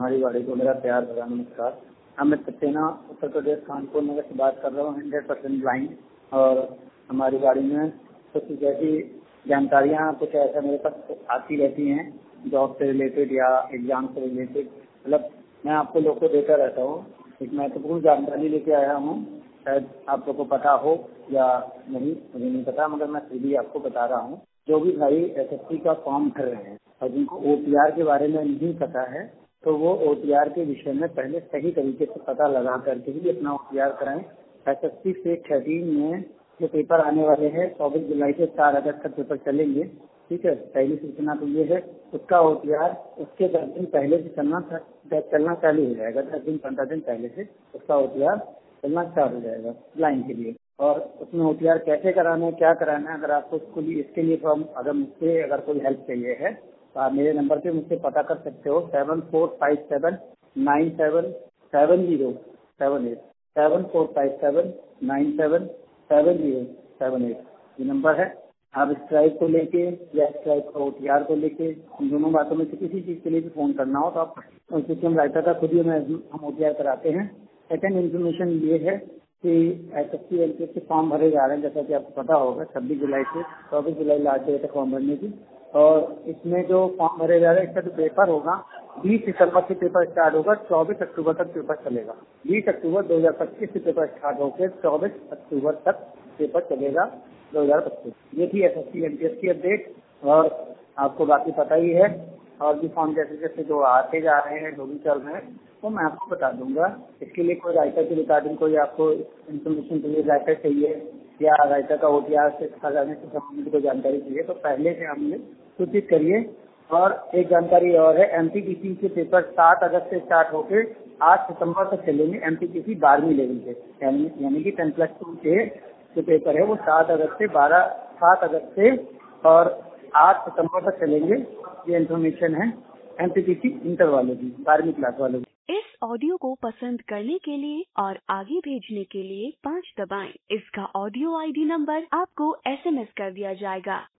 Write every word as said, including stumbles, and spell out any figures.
हमारी गाड़ी को मेरा प्यार भरा नमस्कार। अमित सक्सेना, उत्तर प्रदेश, कानपुर नगर से बात कर रहा हूँ। Hundred percent blind. और हमारी गाड़ी में कुछ जैसी जानकारियाँ कुछ ऐसा मेरे पास आती रहती हैं, जॉब से रिलेटेड या एग्जाम से रिलेटेड। मतलब मैं आपको लोग को देता रहता हूँ। एक महत्वपूर्ण जानकारी लेके आया हूँ, शायद आप लोग को पता हो या नहीं, मुझे नहीं पता, मगर मैं फिर भी आपको बता रहा हूँ। जो भी भाई एसएससी का फॉर्म भर रहे हैं और जिनको ओटीआर के बारे में नहीं पता है, तो वो ओटीआर के विषय में पहले सही तरीके से पता लगा करके ही अपना ओटीआर कराएं। एसएससी से थर्टीन में जो पेपर आने वाले हैं, चौबीस जुलाई से चार अगस्त तक पेपर चलेंगे। ठीक है, पहली सूचना तो ये है। उसका ओटीआर उसके दस दिन पहले से चलना चलना चालू हो जाएगा। दस दिन पंद्रह दिन पहले से उसका ओटीआर चलना स्टार्ट हो जाएगा ब्लाइंड के लिए। और उसमें ओटीआर कैसे कराना है, क्या कराना है, अगर आपको इसको लिए इसके लिए फॉर्म अगर मुझसे अगर कोई हेल्प चाहिए है तो आप मेरे नंबर पे मुझसे पता कर सकते हो। Seven four five seven nine seven seven zero seven eight seven four five seven nine seven seven zero seven eight ये नंबर है। आप स्ट्राइक को लेके या स्ट्राइक को ओटीआर को लेके इन दोनों बातों में से किसी चीज के लिए भी फोन करना हो तो आप सिस्टम राइटर का खुद ही हमें हम ओटीआर कराते हैं। सेकेंड इन्फॉर्मेशन ये है कि एसएससी एलपीएस के फॉर्म भरे जा रहे हैं, जैसा कि आपको पता होगा। छब्बीस जुलाई से चौबीस जुलाई लास्ट डेट है फॉर्म भरने की। और इसमें जो फॉर्म भरे जा रहे हैं, इसका जो पेपर होगा बीस सितंबर से पेपर स्टार्ट होगा, चौबीस अक्टूबर तक पेपर चलेगा। बीस अक्टूबर दो हजार पच्चीस से पेपर स्टार्ट होकर चौबीस अक्टूबर तक पेपर चलेगा दो हजार पच्चीस। ये थी एसएससी एलपीएस की अपडेट। और आपको बाकी पता ही है, और भी फॉर्म जैसे जैसे जो आते जा रहे हैं, जो भी चल रहे हैं, तो मैं आपको बता दूंगा। इसके लिए कोई राइटर के रिगार्डिंग कोई आपको इन्फॉर्मेशन के लिए राइटर चाहिए या राइटर का ओटीआर से करने से संबंधित कोई जानकारी चाहिए तो पहले से हमें सूचित करिए। और एक जानकारी और है, एमपीटीसी के पेपर सात अगस्त से स्टार्ट होकर आठ सितंबर तक चलेंगे। एमपीटीसी बारहवीं लेवल के यानी यानी कि टेन प्लस टू के जो पेपर है वो सात अगस्त से बारह सात अगस्त से और आठ सितंबर तक चलेंगे। ये इन्फॉर्मेशन है एमपीटीसी इंटर वालों की, बारहवीं क्लास वालों की। इस ऑडियो को पसंद करने के लिए और आगे भेजने के लिए पाँच दबाएं। इसका ऑडियो आईडी नंबर आपको एसएमएस कर दिया जाएगा।